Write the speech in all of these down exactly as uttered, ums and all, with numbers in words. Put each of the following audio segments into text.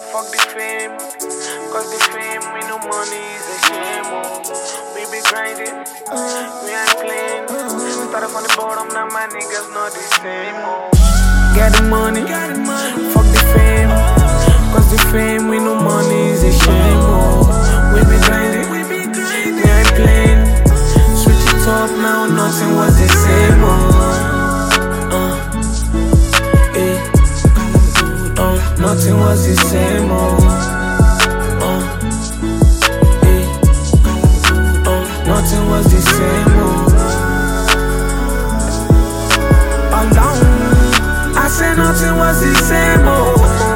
fuck the fame. Cause the fame, we no money is a shame, oh. We be grinding, we ain't playing. Started from the bottom, now my niggas not the same, oh. Get the money, fuck the fame. Cause the fame, we no money is a shame, oh. We be grinding, we ain't playing. Switch it up now, nothing was the same, oh. Uh, eh. uh, Nothing was the same, oh. Nothing was the same, oh. Alone, I said nothing was the same, oh.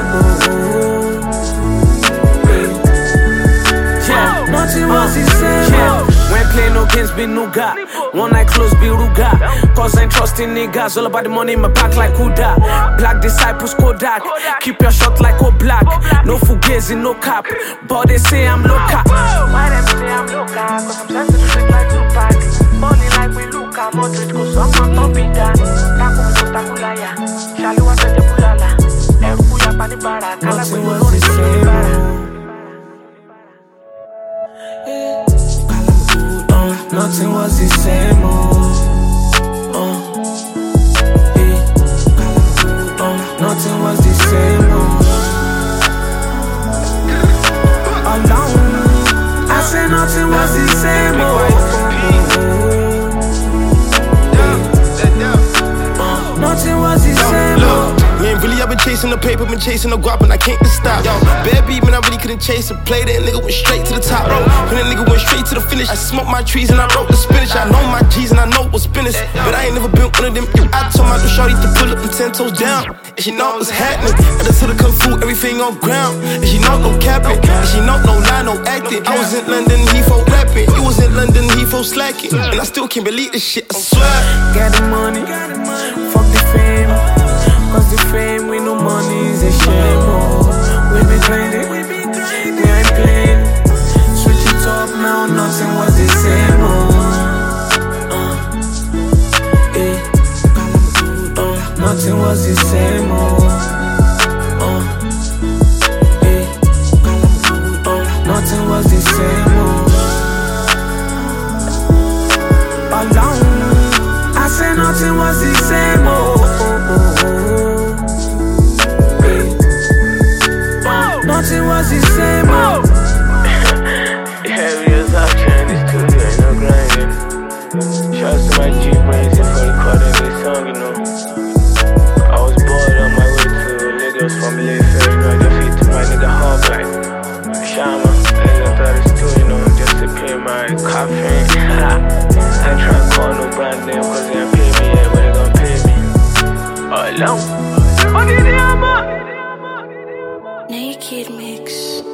Yeah, nothing was the same, oh. We ain't playing no games, be nougat. One night close, be ruga. Cause I ain't trusting niggas. All about the money in my back like Huda. Black disciples, Kodak. Keep your shot like O Black. No fugazi, no cap. But they say I'm low cap. Why them say I'm low cap? Cause I'm sent to the street like Tupac. Money like we look at Modric. Cause I'm not top it down. Taku so takulaya. Shaluwa se jebulala. Efuya panibara. Kala we no the same. Nothing was the same, oh. Uh, eh. uh, Nothing was the same, oh. Alone, I said nothing was the same, oh. Uh, Nothing was the same, oh. Man, really, I've been chasing the paper, been chasing the guap, and I can't just stop. Yo, bad beat, man, I really couldn't chase it. Play that nigga went straight to the top, bro. When that nigga went straight to the finish, I smoked my trees and I broke the spinach. I know my G's and I know what's business, but I ain't never been one of them. I told my little shorty to pull up and ten toes down, and she know what's happening. I just told her kung fu, everything on ground, and she know no capping, and she know no lie, no acting. I was in London, Heathrow rapping. You was in London, Heathrow slacking, and I still can't believe this shit. I swear. Got the money, fuck the fame. Cause the fame, we no money is a shame, oh. We be grinding, we ain't playing. Switch it up now, nothing was the same, oh. Uh, eh. uh, Nothing was the same, oh. Uh, eh. uh, Nothing was the same, oh. Alone, I said nothing was the same, oh. Nothing was the same, oh. Yeah, we was out here in the studio, you know, grinding. Shouts to my G-Brains for recording this song, you know. I was bored on my way to Lagos from Mayfair, you know, I defeat to my nigga Hub, like Shama, and I thought it's too, you know, just to pay my caffeine. I ain't trying to call no brand name, cause they ain't pay me yet, but they gon' pay me. Alone. What did you do, man? Naked Mix.